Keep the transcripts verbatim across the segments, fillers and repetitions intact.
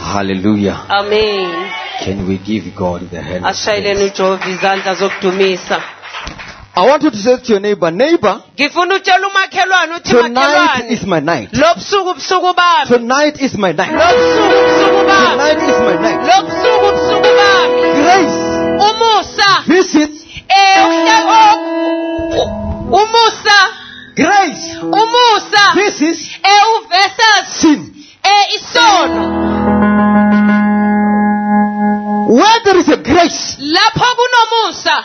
Hallelujah. Amen. Can we give God the hand? Ashayeleni uJehova izandla zokudumisa. I want you to say to your neighbor, neighbor, Ngifuna utshela umakhelwane uthi tonight is makhelwane. my night. Lobusuku ubusuku bami. Tonight is my night. Lobusuku ubusuku bami. Tonight is my night. Lobusuku ubusuku bami. Grace. Umusa. Visit. Eh uhlelo. Umusa. Grace. Umusa. Visit. Eh uvesa Sin. eh isono. Where there is a grace, Lapho kunomusa.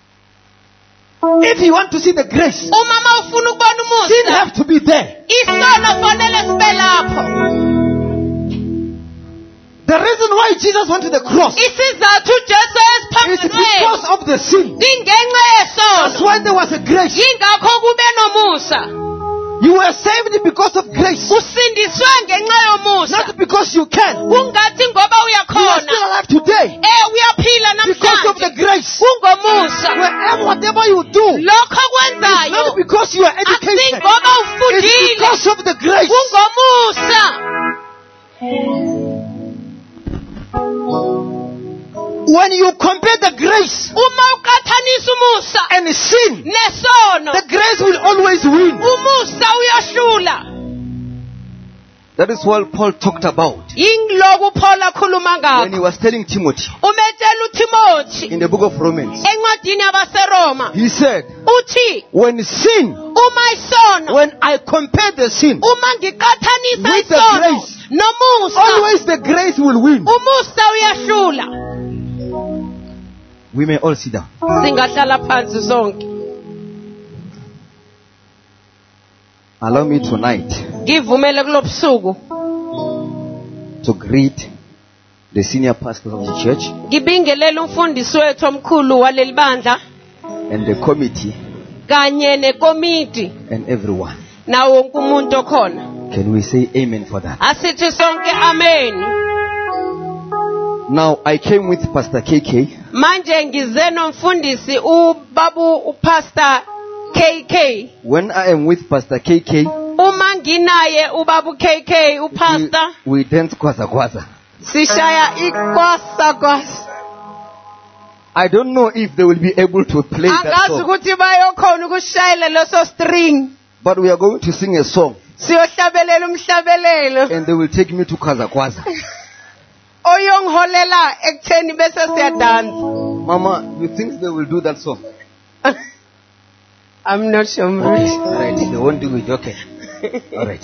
if you want to see the grace, Umama ufuna ukubona sin umusa. have to be there. Isono fanele sibe lapho. The reason why Jesus went to the cross is Isizathu uJesu because esiphambili. of the sin. Ingenxa That's yesono. why there was a grace. Yingakho kube nomusa. You were saved because of grace, Usindiswe ngenxa yomusa. not because you can. You Kungathi ngoba are still uyakhona. alive today Eh uyaphila because of the namhlanje. grace. Kungomusa. Wherever, whatever you do, Lokho it's not kwenzayo because you are akusi educated. ngoba It's ufundile. because of the grace. Kungomusa. When you compare the grace Uma uqathanisa umusa and sin, nesono, the grace will always win. umusa uyashula. That is what Paul talked about Yingloku Paul akhuluma when he ngakho. was telling Timothy Umetshela uTimothy in the book of Romans. encwadini yabaseRoma He said, uthi when sin, uma isono, when I compare the sin, uma ngiqathanisa with the isono grace, nomusa, always the grace will win. umusa uyashula. We may all sit down. Singahlala phansi sonke. Allow me tonight Ngivumele kulobusuku to greet the senior pastors of the church ngibingelele umfundisi wethu omkhulu waleli bandla and the committee kanye nekomiti and everyone. nawo wonke umuntu okhona. Can we say amen for that? Asithi sonke amen. Now, I came with Pastor K K. Manje ngize nomfundisi ubabu upastor K K. When I am with Pastor K K, Uma nginaye ubabu K K we, upastor we dance kwaza kwaza. sishaya ikwasa kwasa. I don't know if they will be able to play that Angazi song, ukuthi bayokhona ukushayela leso string. but we are going to sing a song Siyohlabelela umhlabelelo. and they will take me to kwaza kwaza. Oyongiholela ekutheni bese siyadansa. Mama, you think they will do that song? I'm not sure. Okay, all right, they won't do it. Okay, all right.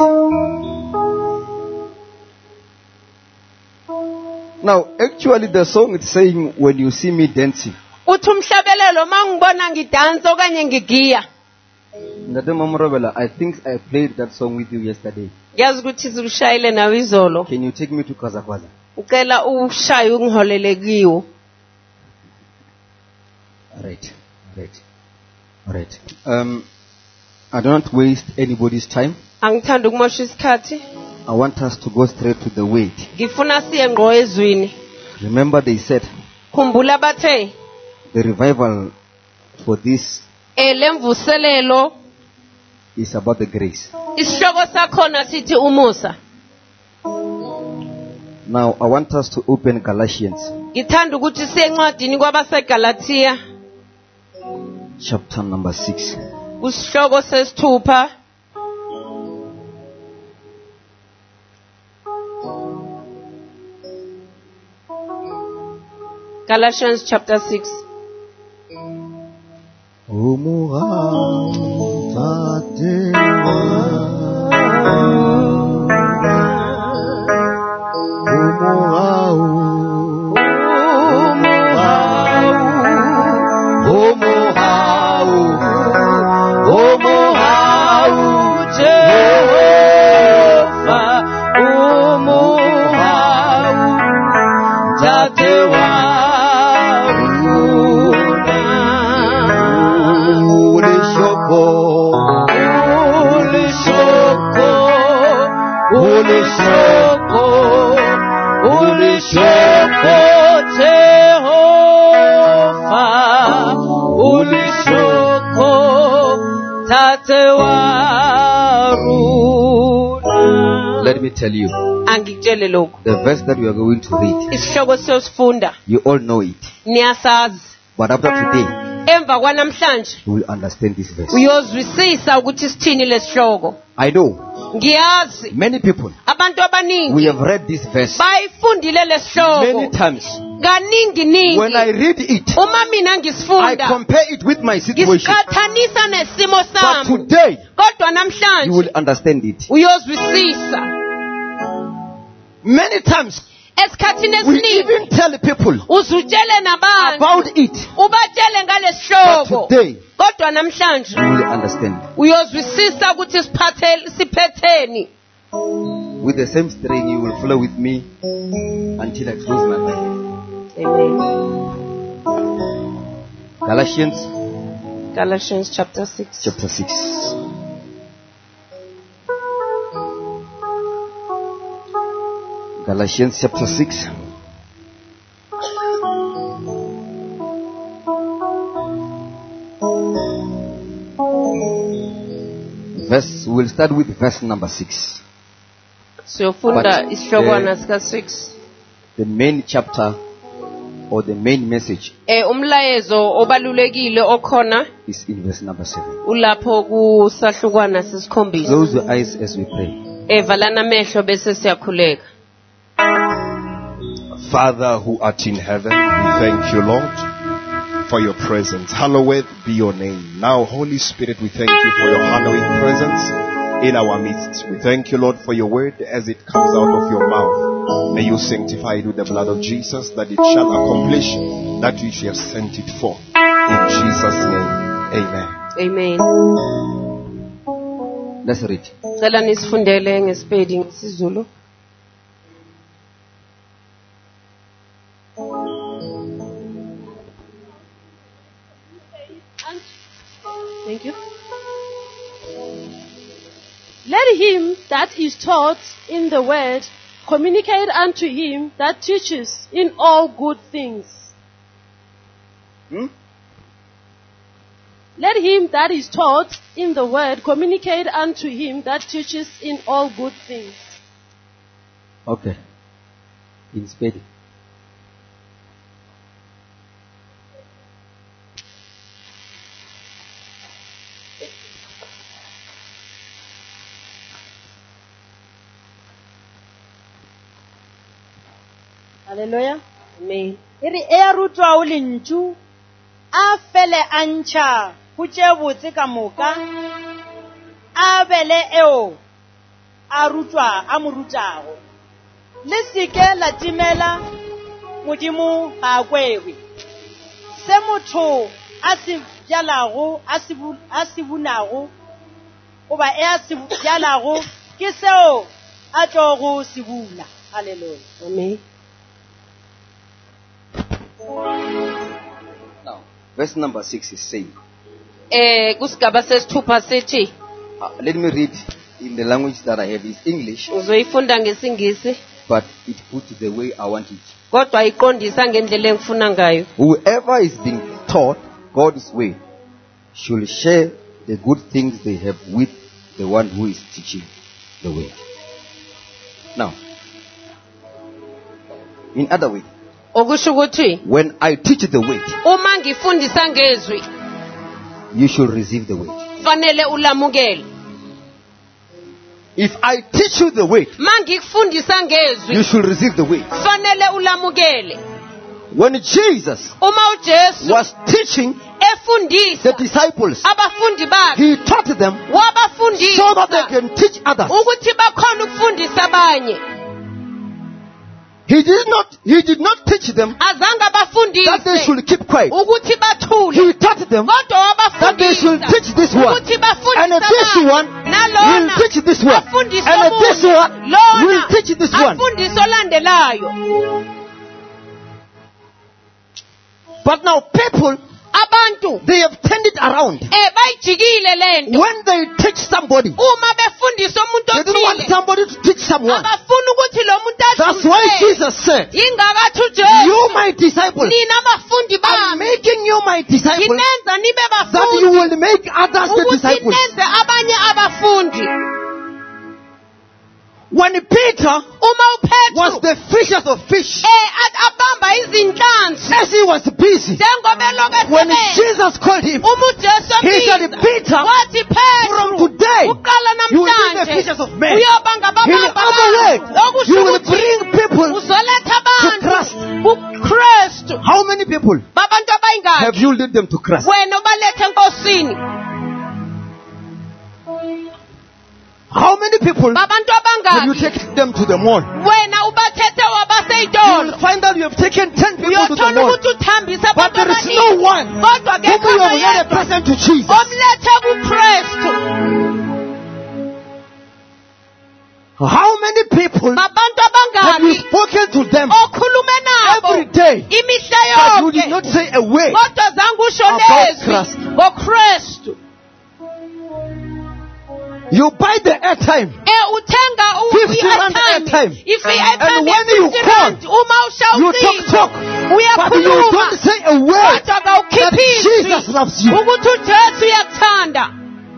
Now, actually, the song is saying, "When you see me dancing." Uthi umhlabelelo mangibona ngidansa okanye ngigiya. Ndate Mama Robela, I think I played that song with you yesterday. Yazi ukuthi sikushayile nawe izolo. Can you take me to kwaza kwaza? Ucela ushaye ungiholele kiwo. All right, all right, all right. Um, I don't waste anybody's time. Angithanda ukumosha isikhathi. I want us to go straight to the word. Ngifuna siye ngqo ezwini. Remember, they said Khumbula bathe the revival for this elemvuselelo is about the grace. isihloko sakhona sithi umusa. Now, I want us to open Galatians Ngithanda ukuthi siye encwadini kwabaseGalatia chapter number six. kusihloko sesithupha. Galatians chapter six. Let me tell you, angikutshele lokhu. the verse that we are going to read, Isihloko siyosifunda you all know it. niyasazi. But after today, Emva kwanamhlanje you will understand this verse. uyozwisisa ukuthi sithini lesihloko. I know Ngiyazi many people, abantu we abaningi have read this verse bayifundile many lesihloko times. kaningi When I ningi. read it, Uma mina I ngisifunda compare it with my situation. ngisikhathanisa nesimo But sami. today, Kodwa you namhlanje will understand it. uyozwisisa. Many times, Esikhathini we esiningi even tell people uzutshele nabantu about it. ubatshele But ngalesihloko. today, Kodwa namhlanje you will understand. uyozwisisa ukuthi siphathe siphetheni. With the same string, you will follow with me until I close my Bible. Amen. Galatians Galatians chapter six. chapter six. Galatians chapter six. Verse, we'll start with verse number six. Siyofunda But, isihlokwana eh, sika six. The main chapter or the main message Eh umlayezo obalulekile okhona is in verse number seven. ulapho kusahlukwana sesikhombisa. Close your eyes as we pray. Evalana amehlo bese siyakhuleka. Father who art in heaven, we thank you, Lord, for your presence. Hallowed be your name. Now, Holy Spirit, we thank you for your hallowing presence in our midst. We thank you, Lord, for your word as it comes out of your mouth. May you sanctify it with the blood of Jesus, that it shall accomplish that which you have sent it for. In Jesus' name, amen. Amen. Let's read. Cela nisifundele ngeSpedi ngesiZulu. Thank you. Let him that is taught in the word communicate unto him that teaches in all good things. Hmm? Let him that is taught in the word communicate unto him that teaches in all good things. Okay. In speed. Hallelujah. Amen. iri e a rutwa o lentšu a fele a ntšha go tše botse ka moka a bele eo a rutwa a mo rutago le seke la timela modimo ga a kwewe se motho a se bjalago a se bu- a se bunago goba e a se bjalago ke seo a tlogo se buna. Haleluya. Amen. Now, verse number six is saying, Eh kusigaba sesithupha sithi uh, let me read in the language that I have. It's English, uzoyifunda ngesingisi but it put the way I want it. kodwa iqondisa ngendlela engifuna ngayo. Whoever is being taught God's way should share the good things they have with the one who is teaching the way. Now, in other way, Okusho ukuthi when I teach the way, uma ngifundisa ngezwi you should receive the way. fanele ulamukele. If I teach you the way, Mangikufundisa you ngezwi should receive the way. fanele ulamukele. When Jesus Uma uJesu was teaching the efundisa disciples, abafundi bakhe he taught them so that they wabafundisa can teach others. ukuthi bakhona ukufundisa abanye. He did not, he did not teach them Azange that they abafundise should keep quiet. ukuthi bathule. He taught them Kodwa that they should wabafundisa teach this one, ukuthi and bafundise this abanye. one will Nalona teach this one, afundise and this omunye. one will Lona teach this one. afundise olandelayo. But now people, Abantu they have turned it around. eh bayijikile lento. When they teach somebody, Uma befundisa umuntu they don't want othile somebody to teach someone. abafuna ukuthi lo muntu That's why adlule. Jesus said, Ingakathi you uJesu my disciples, nina abafundi I'm bami making you my disciples, nginenza nibe that you bafundi will make others the ukuthi disciples. nenze abanye abafundi. When Peter uma was upetru the fisher of fish, eh a- abamba izinhlanzi as he was busy, njengoba eloku when esebenza Jesus called him, uma ujesu he said, ebiza Peter, wathi from petru today, uqala you will be the namhlanje fishers of men. uyoba In ngababamba other words, okusho you will ukuthi bring people. uzoletha Christ. abantu kuKristu. How many people Babantu have abayingaki you led them to Christ? wena ubalethe enkosini? How many people Babantu have you abangaki taken them to the mall? wena ubathethe wabase You idolo? will find out you have taken ten people to the Uyothola mall. ukuthi uthambisa But abantu there is abaningi. no one Kodwa whom akekho you have led a oyedwa person to Jesus. omlethe kuKristu. How many people Babantu have you abangaki spoken to them okhulume nabo every day, imihla but you did yonke not say a word? kodwa zange usho About lezwi Christ. ngoKristu? You buy the airtime, Eh uthenga u- fifty rand i-airtime. airtime. If And i-airtime when you fifty call, rand uma usha you talk, ucingo talk, but you uyakhuluma don't say a word kodwa that kawukhiphi Jesus izwi loves you. ukuthi uJesu uyakuthanda.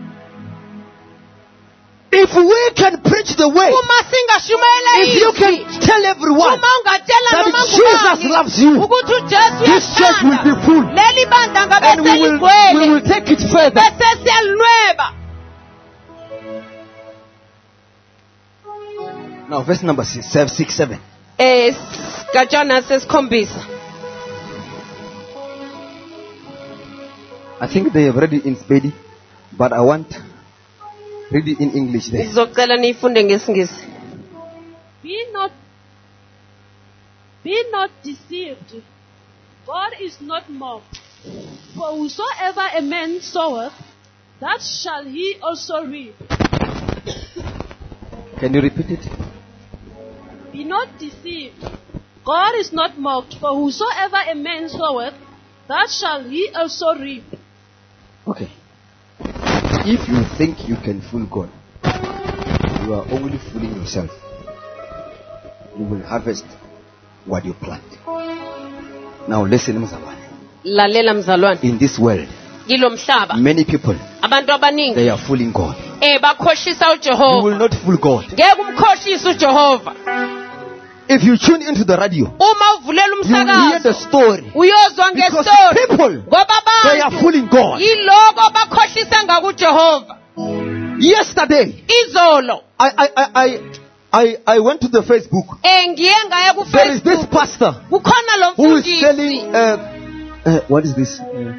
If we can preach the way, Uma singashumayela if you can izwi, tell everyone uma ungatshela that noma Jesus ngubani loves you, ukuthi uJesu this church will be uyakuthanda, full. leli bandla ngabe And we will, we seligcwele will take it further. bese siyalinweba. Now, verse number six, seven, six, seven. Eh sigatshana sesikhombisa. I think they have read it in Spedi, but I want read it in English there. Ngizocela niyifunde ngesingisi. Be not, be not deceived. God is not mocked. For whosoever a man soweth, that shall he also reap. Can you repeat it? Be not deceived. God is not mocked. For whosoever a man soweth, that shall he also reap. Okay. If you think you can fool God, you are only fooling yourself. You will harvest what you plant. Now listen, Mzalwane. Lalela mzalwane, In this world, kilo mhlaba many people, abantu abaningi they are fooling God. eh bakhohlisa You will uJehova. not fool God. Ngeke umkhohlise uJehova. If you tune into the radio, Uma uvulela you will hear the umsakazo story. uyozwa Because ngestory people, ngoba they are abantu fooling God. yiloko bakhohlisa ngakuJehova. Yesterday, Izolo I, I, I, I, I, I went to the Facebook. eh ngiye ngaya ku There is this Facebook. pastor Kukhona lo who is mfundisi selling, uh, uh, what is this? Uh,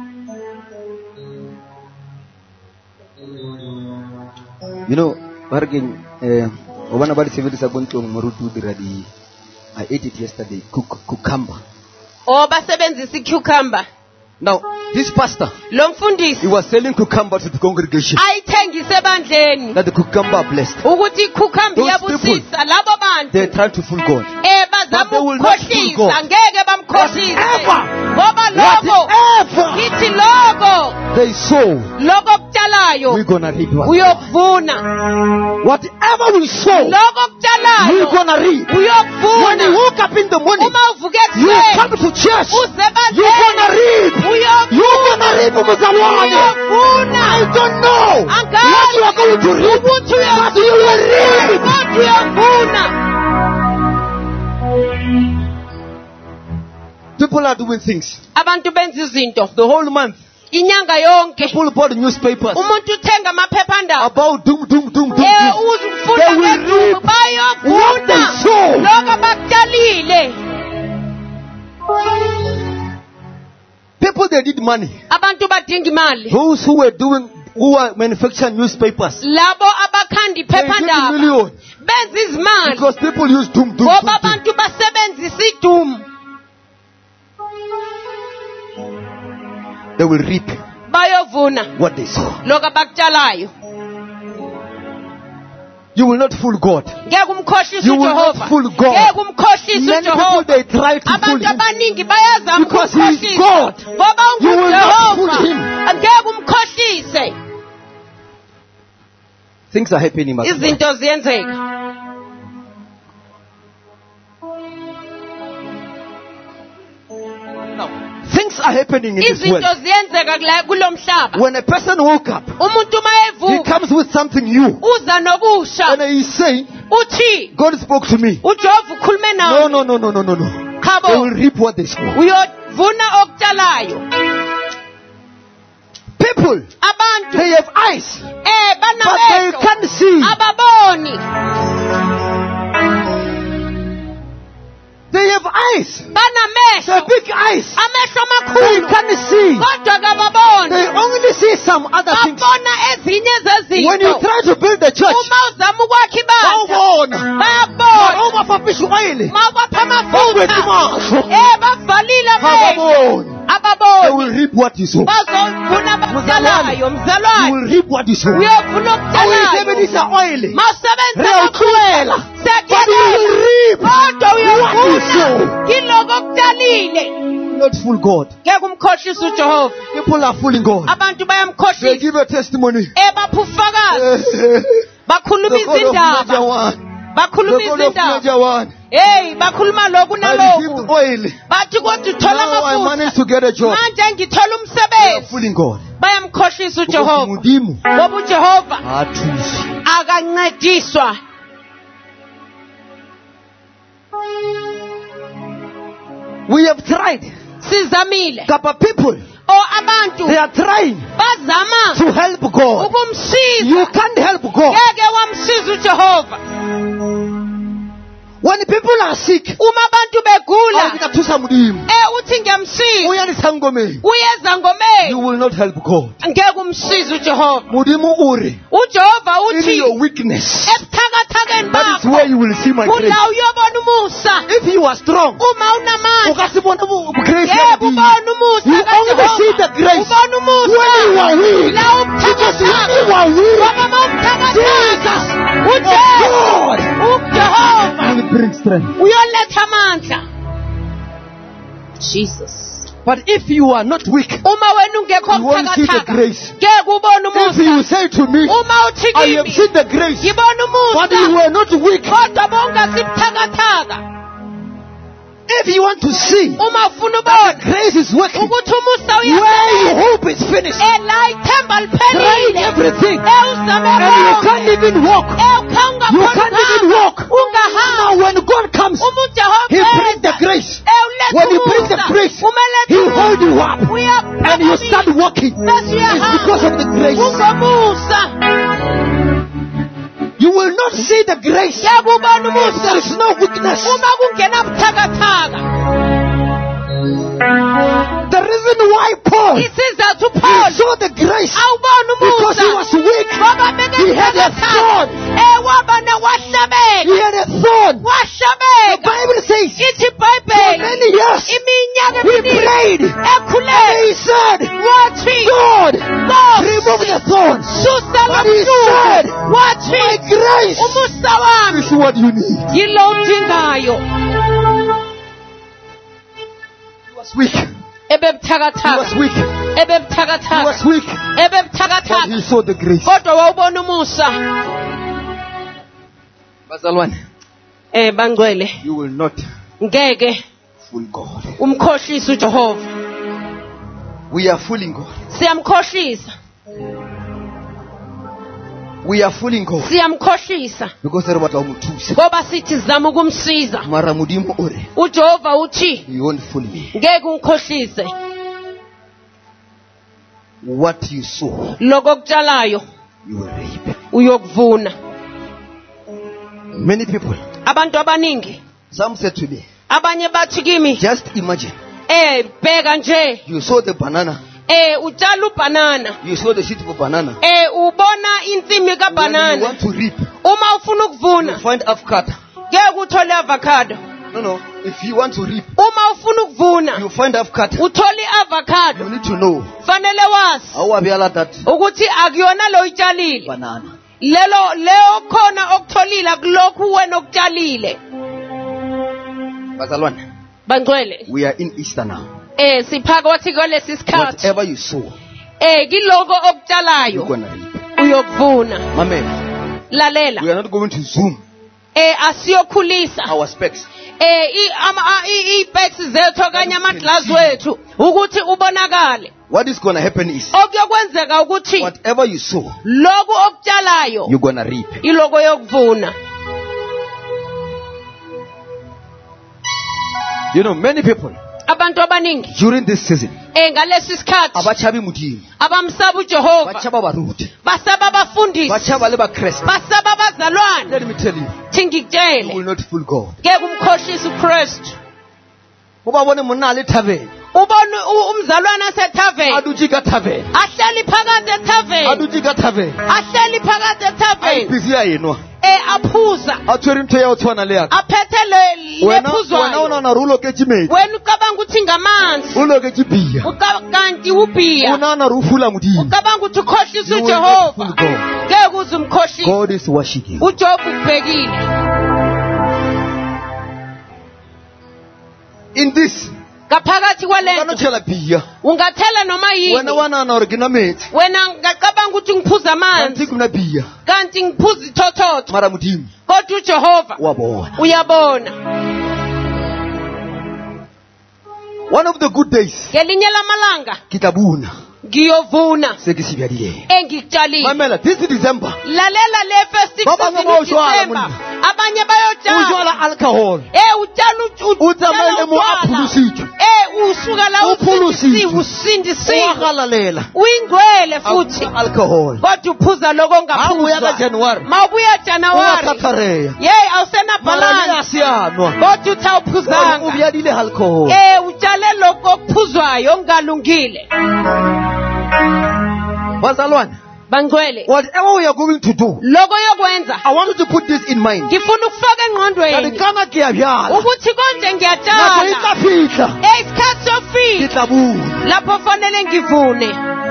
you know, bargain, uh, Obana bali sebedisa bontong morutu diradi. I ate it yesterday. Cuc- cucumber. o basebenzisa icucumber. Now, this pastor, Lo he mfundisi was selling cucumber to the congregation. ayithengise ebandleni That the cucumber are blessed. ukuthi icucumber Those iyabusisa labo bantu They try to fool God. eh But bazama they will not fool ukukhohlisa God. ngeke bamkhohlise Whatever, ngoba lokho whatever kithi lokho they sow, lokho okutshalayo we're gonna reap. what- uyokuvuna. Whatever we sow, Lokho okutshalayo we're gonna reap. When uyokuvuna. you woke up in the morning, Uma uvuke you ekuseni come to church, uze you're gonna reap. ebandleni You're gonna reap, Mzalwane. uyokuvuna. I don't know what you Angazi are going to reap, ukuthi but you will reap. kodwa uyokuvuna. People are doing things. Abantu benza izinto The whole month, inyanga yonke. people bought newspapers Umuntu uthenga amaphephandaba about doom, doom, doom, doom, eh doom. uzufunda They will ngedumo reap what bayovuna they sow. lokho abakutshalile. People, they need money. Abantu badinga imali. Those who were doing, who are manufacturing newspapers, Labo abakhanda they did iphephandaba million benza izimali because people use doom, doom, doom, ngoba doom. abantu basebenzisa idumo. They will reap Bayovuna what they sow. lokho abakutshalayo. You will not fool God. Ngeke umkhohlise You will not uJehova. fool God. Ngeke umkhohlise Many people, uJehova. they try to fool Abantu him. abaningi bayazama Because he is ukumkhohlisa God. ngoba You will not fool unguJehova. him. Ngeke umkhohlise. Things are happening. Master. Izinto ziyenzeka. Now, things are happening in this Izinto world. ziyenzeka kula kulo mhlaba. When a person woke up, Umuntu he mayevuka comes with something new. uza nokusha. And he is saying, uthi God spoke to me. uJehova ukhulume No, nawe no, no, no, no, no, no. They khabo will reap what they sow. uyovuna okutshalayo. People, Abantu they have eyes, eh but they banamehlo can't see. ababoni, They have eyes, the banamehlo big eyes. amehlo They amakhulu can't see. kodwa kababoni, They only see some other things. babona ezinye When you zezinto. try to build the church, Uma uzama ukwakha ibandla bawubona. bayabona Bawubafafisha oil. mawapha Bawubetha amafutha amehlo. eh bavalile amehlo Ababoni. They ababoni will reap what you sow. bazovuna bakutshalayo You mzalwane will reap what you sow. uyovuna okutshalayo Awuyisebenzisa oil. mawusebenza Uyawuthwela. kakhulu But you sekelela will reap kodwa what you uyovuna sow. kiloko okutshalile. Not fool God. Ngeke umkhohlise uJehova. People are fooling God. Abantu They bayamkhohlisa give a testimony. ebapha ubufakazi The bakhuluma God of Major izindaba One. bakhuluma The God of izindaba Major One. hey bakhuluma lokhu I received naloku oil. bathi kodwa uthola Now I amafutha managed to get a job. manje ngithola They are umsebenzi. fooling God. Bayamkhohlisa Because uJehova Mudimu ngoba uJehova hathusi. akancediswa. We have tried. Sizamile Kappa people, o abantu they are trying bazama to help God. ukumsiza. You can't help God. Ngeke wamsiza uJehova When people are sick, uma abantu begula awukathusa Mudimu. eh uthi ngiyamsiza Uyalisa ngomeni. uyeza You ngomeni will not help God. ngeke umsiza uJehova. Mudimu uri. uJehova In uthi your weakness, ebuthakathakeni that is bakho where you will see my grace. kula uyobona umusa. If you are strong, Uma unamandla ukasibona bu- grace yebo yakini. ubona umusa You only see the grace ubona umusa when you are weak. la Because when ubuthakathaka you are weak, ngoba mawubuthakathaka Jesus, uJehova God, uJehova will bring strength. uyoletha amandla. Jesus. But if you are not weak, Uma wena ungekho you won't see the buthakathaka grace. ngeke ubone If you umusa. say to me, Uma uthi I have kimi seen the grace, ngibona but you umusa were not weak. kodwa bowungasibuthakathaka. If you want to see Uma ufuna that ubona the grace is working, ukuthi umusa where your uyasebenza hope is finished, ela ithemba trying liphelile everything, ewuzame and you konke can't even walk. ewukhanga You can't even walk. ungahamba. Now when God comes, Uma uJehova He brings the eza, grace. ewuletha When He brings the umusa, grace, umeletha He umusa, hold you up, and you uyaphakamisa, start walking. bese It's uyahamba. because of the grace. Ungomusa. You will not see the grace. Ngeke ubone There umusa is no weakness. uma kungena buthakathaka. The reason why Paul Isizathu he Paul saw the grace awubona because umusa he was weak. ngoba He had a bekebuthakathaka thorn. ewabana He wahlabeka had a thorn. The wahlabeka. Bible says Ithi for iBhayibheli many years iminyaka he eminingi prayed and ekhuleka he said, wathi God, Nkosi, remove the thorn. susa But he kabuhlungu said, wathi my grace umusa wami is what you need. yilo udingayo. He was weak. He Ebebuthakathaka was weak. He ebebuthakathaka was weak. But ebebuthakathaka he saw the grace. kodwa wawubona umusa. Bazalwane, Eh bangcwele you will not ngeke fool God. umkhohlisa uJehova. We are fooling God. Siyamkhohlisa We are fooling God. siyamkhohlisa Because there was a mutusa. ngoba sithi zama ukumsiza. Mara Mudimu ore. uJehova uthi You won't fool me. ngeke ungikhohlise. What you sow, Lokho okutshalayo you will reap. uyokuvuna. Many people, Abantu abaningi some said to me, abanye bathi kimi just imagine, eh bheka nje you sow the banana, eh utshala ubanana you sow the seed for banana. eh ubona insimi When you kabanana want to reap, uma ufuna you ukuvuna find avocado. ngeke uthole avocado. No, no. If you want to reap, Uma ufuna ukuvuna you find avocado. uthole You avocado. need to know Fanele wazi how abiala that ukuthi akuyona lo itshalile banana. lelo leo khona okutholile kulokhu wena okutshalile. Bazalwane, Bangcwele we are in Easter now. eh siphakathi kwalesi sikhathi Whatever you sow, eh kiloko you're okutshalayo going to reap. uyokuvuna. Amen. We Lalela are not going to zoom eh asiyokhulisa our specs. eh i ama i specs zethu okanye amaglass wethu ukuthi ubonakale. What is going to happen is, Okuyokwenzeka ukuthi whatever you sow, lokhu okutshalayo you're going to reap. iloko yokuvuna. You know, many people abantu abaningi during this season eh ngalesi sikhathi abachabi mudini, abamsaba uJehova, bachaba baruti, basaba abafundisi, bachaba leba Christ. basaba abazalwane. Let me tell you, Thi you will ngikutshele not fool God. ngeke umkhohlise uKristu. Ubabone munali tavern, Ubona u- umzalwane asethaveni aduji ka tavern, ahleli phakathi ethaveni, aduji ka tavern. ahleli phakathi Ayi ethaveni busy yenwa. eh aphuza, Athwere into ya utshwana le yakhe. aphethe le Wena wena lephuzwayo. una na rulo ke chimedi. Wena ucabanga ukuthi ngamanzi, Ulo ke chibia. Uca- kanti ubhiya. Una na rufula mudini. Ucabanga ukuthi ukhohlisa You will not fool uJehova, God. ngeke uze umkhohlise. God is watching you. uJob ubhekile In this, ngaphakathi kwalento. kanotshela bia. Ungathela noma Wena yini, wana na origina mate. wena ngacabanga ukuthi ngiphuza Kanti amanzi kuna bia. kanti ngiphuza ithothoto, Mara mudini. kodwa uJehova Wabona. uyabona. One of the good days, Ngelinye lamalanga kitabuna. ngiyovuna Sekisibyalile. engikutshalile. Mamela, this is December. Lalela le festive Baba season ngoba ushwala December, muni. abanye bayotshala Ujwala alcohol. eh utshala ut- Utsamele utshala mo utshwala. aphulusitswe. eh usuka la Uphulusitswe. usindisiwe usindisiwe Owahalalela. uyingcwele futhi Awutha alcohol. kodwa uphuza lokho Awuya ka ongaphuzwa. January. Mawubuya January Uyakhathareya. yey awusena Mara balance liyasiyanwa. kodwa uthawuphuzanga Ubyalile alcohol. eh utshale lokho okuphuzwayo ongalungile. Bazalwane, Bangcwele whatever we are going to do, lokho yokwenza I want you to put this in mind. ngifuna ukufaka Kani engqondweni kama kiyabyala. ukuthi konje Nakho ngiyatshala ikafihla. eh isikhathi sofika Kitabuna. lapho fanele ngivune.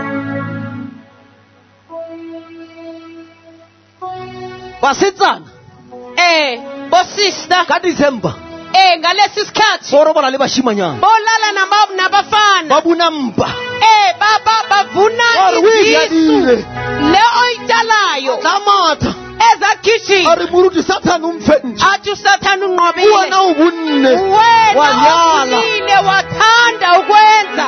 Basetsana, eh bosista ka December, eh ngalesi sikhathi borobala le bashimanyana. bolala nama- nabafana Babuna mpa. eh baba bavuna Ari izisu wibyalile. le oyitshalayo Lamata. ezagijima Ari muruti Satan umfenje. athi usathana unqobile Wena ubunne. wena Wanyala. wavunile wathanda ukwenza.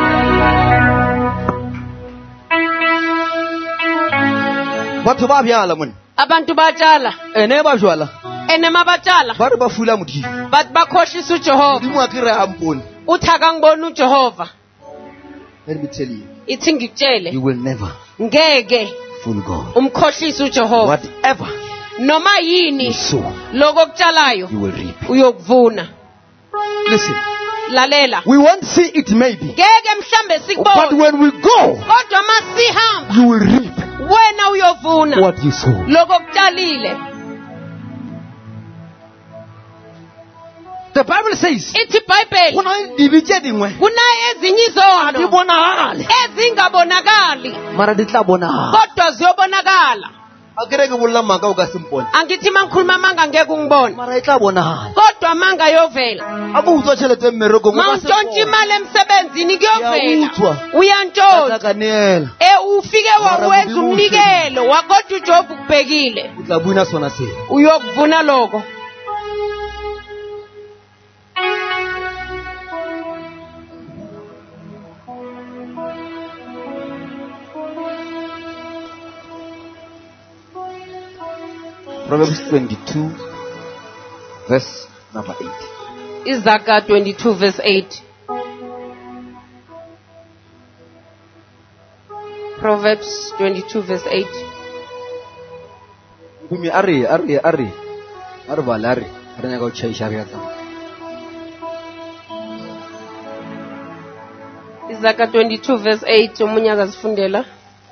Batho ba byala mona. Abantu batshala Ene ba jwala. enema batshala Ba re ba fula modimo. bathi bakhohlisa uJehova, Modimo a ke re hampone. uthi akangiboni uJehova. Let me tell you, Ithi ngikutshele you will never ngeke fool God. umkhohlisa uJehova. Whatever Noma you yini sow, lokho okutshalayo you will reap. uyokuvuna. Listen, Lalela, we won't see it maybe, ngeke mhlambe but sikubone when we go, kodwa masihamba you will reap wena uyovuna what you sow. lokho okutshalile. The Bible says, Ithi iBhayibheli kuna indibi tse dingwe kunayo ezinye di izono bonagale ezingabonakali mara di tla bonagala. kodwa ziyobonakala. A ke re ke bolela maka o ka se mpone, Angithi mangikhuluma manga ngeke ungibone mara e tla bonagala. kodwa manga yovela. A bo utswa tšhelete mmerekong, o ka se Mawuntshontsha bone. imali emsebenzini kuyovela, Uyauzwa. Ka uyantshontsha tla ka neela. eh ufike Mara wawenza Modimo umnikelo wakodwa uJob ukubhekile O tla buna sona seo. uyokuvuna lokho. Proverbs twenty-two, verse number eight. Izaga twenty-two verse eight. Proverbs twenty-two verse eight. Bumi are are are are bala are are nyaka o tšhaiša bjatla. Izaga twenty-two verse eight omunye akazifundela.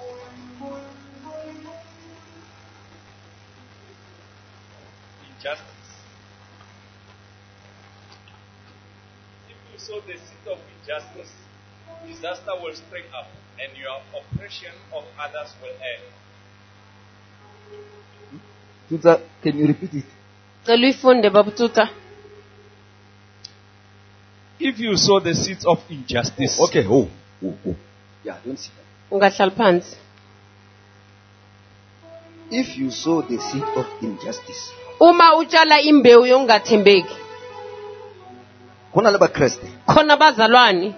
Injustice. If you sow the seed of injustice, disaster will spring up, and your oppression of others will end. Tuta, can you repeat it? Cela uyifunde babututa. If you sow the seeds of injustice, Okay, oh, oh, oh. Yeah, don't see that. Ungahlali phansi. If you sow the seed of injustice, Uma utshala imbewu yongathembeki, kuna le ba Kriste. khona bazalwane,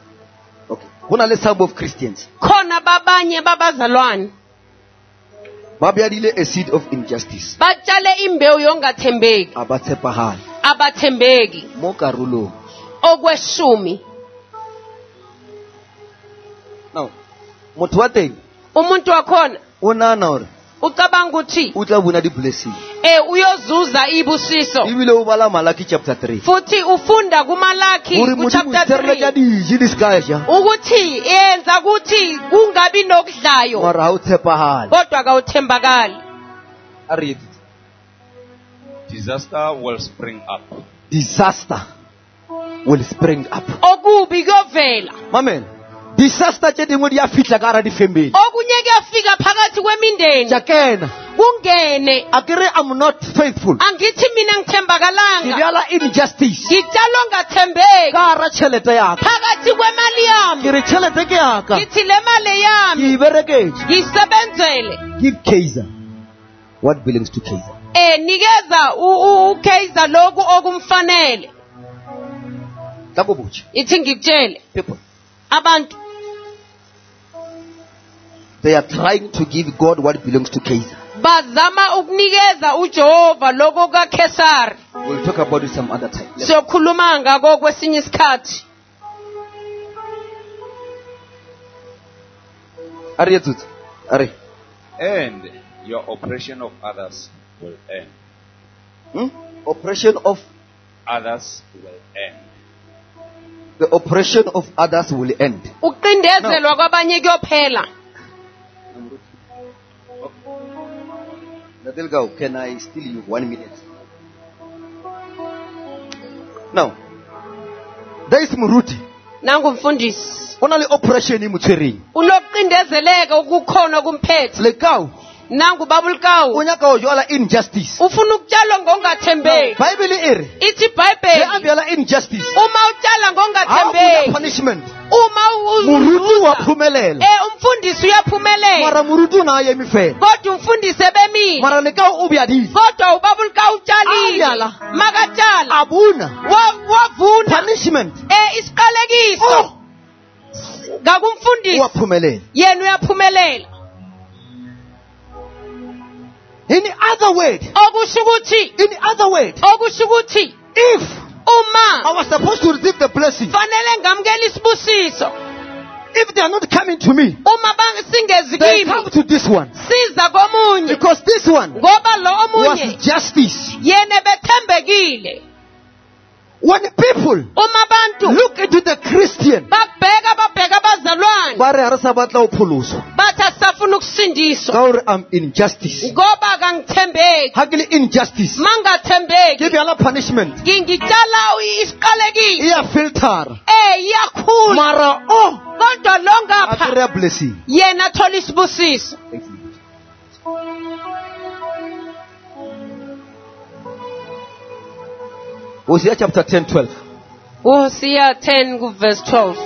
Okay. Kuna le sub of Christians. khona babanye babazalwane ba byadile a seed of injustice batshale imbewu yongathembeki abatshepagale abathembeki mo karolong. okweshumi. Now motho wa teng Umuntu wakhona o nana hore ucabanga ukuthi o tla bona di-blessing eh uyozuza ibusiso, ebile o bala Malaki chapter three futhi ufunda kuMalaki gore ku modimo chapter itshireletša three dije di ska ja ukuthi yenza ukuthi kungabi nokudlayo mara ha o tshepagale. kodwa kawuthembakali. A re etse Disaster will spring up. disaster will spring up. Okubi kuyovela, Mamen, disaster tše dingwe di a fihla ka gara di-family okunye kuyafika phakathi kwemindeni tša kena. kungene. A kere I'm not faithful, Angithi mina ke ngithembakalanga, byala injustice ngitshalo ngathembeki ka gara tšhelete yaka. phakathi kwemali yami. Ke re tšhelete ke yaka, Ngithi le mali ke yami e bereketše. ngiyisebenzele. Give Kaiser what belongs to Kaiser. Eh nikeza u- u- uKaiser lokhu okumfanele. Tla ko botša Ithi ngikutshele people, abantu they are trying to give God what belongs to Kaiser. bazama ukunikeza uJehova lokho kaKesari. We'll talk about it some other time. Let's- Siyokhuluma ngako kwesinye isikhathi. A re etse tse? A re And your oppression of others will end. hmm? oppression of Others will end. the oppression of others will end. Uqindezelwa kwabanye kuyophela. Nadelgao, can I steal you one minute? Now, there is Muruti. Nangu mfundisi. O na le oppression e mo tshwereng. Unoqindezeleka ukukhona kumphethe. Lekao, Nangu babulikawu. o nyaka ho jwala injustice. Ufuna ukutshala ngongathembeki. Bible e re, Ithi le iBhayibheli a byala injustice. uma utshala Ha o bona ngongathembeki, punishment. uma Muruti wa uzuza, phumelela. eh umfundisi uyaphumelela. Mara Muruti o na ye mifela. Kodwa umfundisi ebemile. Mara lekao o byadile. Kodwa ubabulikawu utshalile. Abyala. Makatshala Abuna. wa- wavuna. Punishment. Eh isiqalekiso Oh, ngakumfundisi wa phumelela. yena uyaphumelela. In other word, Okusho ukuthi in other word, okusho ukuthi if uma I was supposed to receive the blessing, fanele ngamukela isibusiso, if they are not coming to me, uma bangisingezi they come kimi to this one. siza komunye, Because this one ngoba lo was omunye justice. yena bethembekile. When people Uma abantu look into the Christian, babheka babheka abazalwane ba re ha re sa batla ho pholoswa. bathi asafuna ukusindiswa Ka hore I'm injustice. ngoba kangithembeki. Ha ke le injustice, ke Mangathembeki byala punishment. ngingitshala E isiqalekiso, ya filter. eh iyakhula. Mara oh, Kodwa lo a ngapha kry-a blessing. yena thola isibusiso. Hosea chapter ten, twelve. Hosea ten ku verse twelve.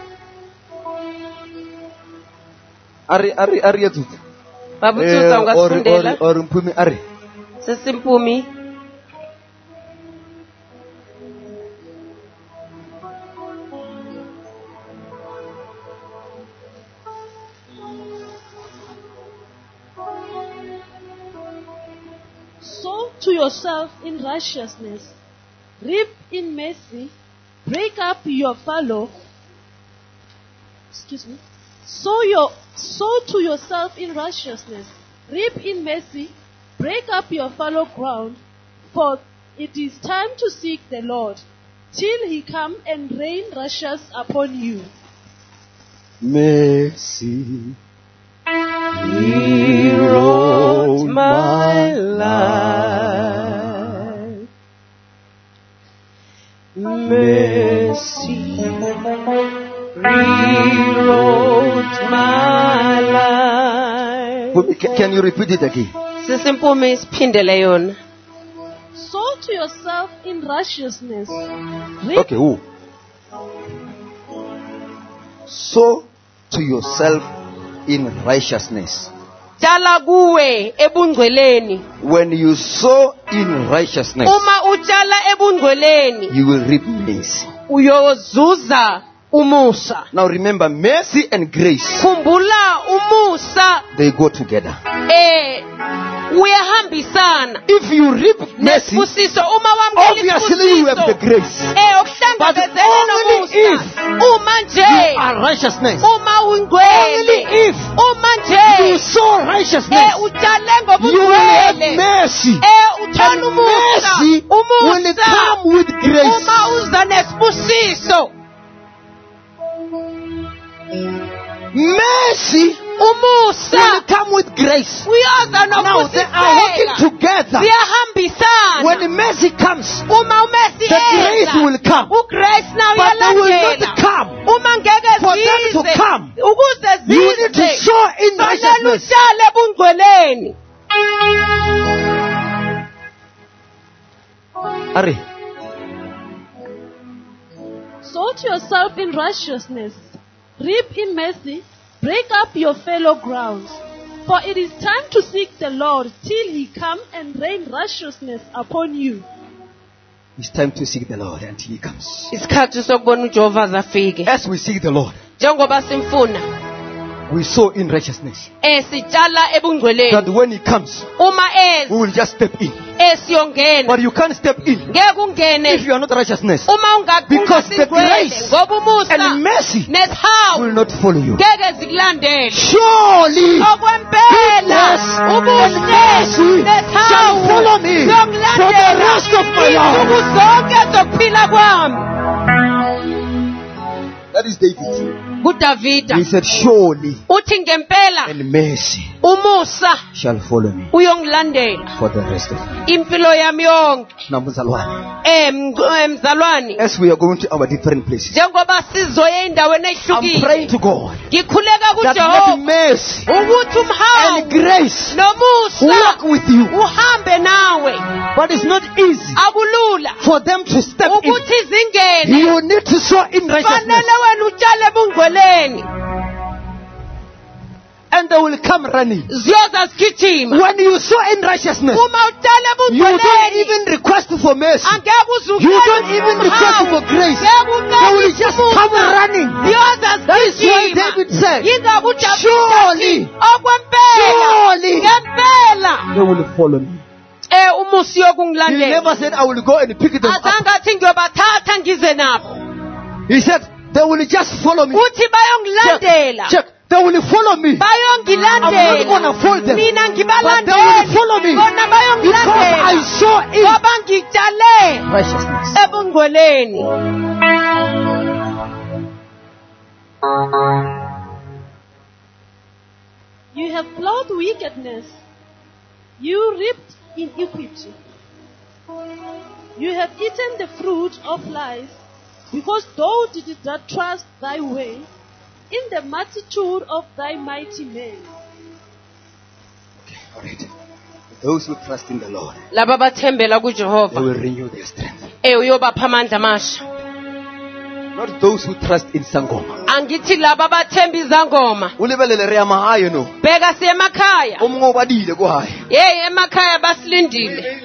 Are are are yethu. Babutsutsa ungasifundela or mphumi are. sesimpumi. Sow to yourself in righteousness, reap in mercy, break up your fallow. Excuse me. Sow your sow to yourself in righteousness, reap in mercy, break up your fallow ground, for it is time to seek the Lord, till he come and rain righteousness upon you. Mercy. He wrote my life. Mercy rewrote my life. Can can you repeat it again? Sisimpumi isiphindele yona. Sow to yourself in righteousness, reap Okay, who? Sow to yourself in righteousness. Tshala kuwe ebungcweleni. When you sow in righteousness, Uma utshala ebungcweleni you will reap mercy. uyozuza umusa. Now remember, mercy and grace, Khumbula umusa they go together. eh uyahambisana. If you reap mercy, Nesibusiso uma wamkela obviously you have the isibusiso. grace. Eh okuhlangabezene only nomusa. Uma You nje are righteousness. uma Only ungcwele. if Uma you nje sow righteousness, eh utshale you will have ngobungcwele. mercy. Eh uthola And umusa. mercy will Umusa come with grace. uma uza nesibusiso. Mercy Umusa will come with grace. uyoza Now they are working nokubusiseka. together. Ziyahambisana. When mercy comes, Uma umesi the grace eza, will come. ugrace nayo But they will iyalandela. not come. Uma ngeke For them to zize come, ukuze You need to zize sow in fanele righteousness. uhlale ebungcweleni. Hurry. Sow to yourself in righteousness, reap in mercy, break up your fallow ground. For it is time to seek the Lord till he come and rain righteousness upon you. It's time to seek the Lord until he comes. Isikhathi sokubona uJehova azafike. As we seek the Lord, Njengoba simfuna we sow in righteousness. eh sitshala ebungcweleni. That when he comes, Uma we ezi will just step in. esiyongena But you can't step in ngeke ungene if you are not righteousness. uma unga- Because the ungasingcwele. grace Ngoba umusa And mercy will nesihawu not follow you. ngeke zikulandele. Surely Okwempela goodness and ubuhle mercy shall nesihawu follow me for the rest of my insuku life. zonke zokuphila kwami. That is David. KuDavida He said, surely uthi ngempela and mercy umusa shall follow me uyongilandela for the rest of my life. impilo yami yonke. Now, Mzalwane, Eh mng- eh, mzalwane, as we are going to our different places, njengoba sizoya endaweni I'm praying ehlukile to God ngikhuleka that let kuJehova mercy ukuthi and umhawu grace nomusa walk with you. uhambe nawe. But it's not easy Akulula for them to step in. ukuthi zingene. You need to sow in righteousness, Fanele wena utshale ebungcweleni. and they will come running. Ziyoza zigijima. When you sow in righteousness, Uma utshale you don't ebungcweleni even request for mercy. angeke uzuke You don't even request for grace. They will just come running. Ziyoza That is why zigijima. David said, Yingakho uDavida surely, athi, okwempela surely ngempela they will follow me. eh umusi He yokungilandela. never said, I will go and pick them up. Azange athi ngiyobathatha ngize nabo. He said, they will just follow me. Uthi bayongilandela. Check. They will follow me. I'm not Bayongilandela. gonna fold them. Mina But they ngibalandela. will follow me. Bona Because I bayongilandela. saw in Ngoba ngitshale righteousness. ebungcweleni. You have plowed wickedness. You reaped iniquity. You have eaten the fruit of lies, because thou didst not trust thy way in the multitude of thy mighty men. Okay, all right. Those who trust in the Lord, Laba bathembela they kuJehova will renew their strength. eh uyobapha amandla amasha. Not those who trust in Sangoma. Angithi laba bathemba izangoma. Ulibelele re amahayo no. Bheka siye emakhaya. Omunye ubadile kwahayo. Hey emakhaya basilindile.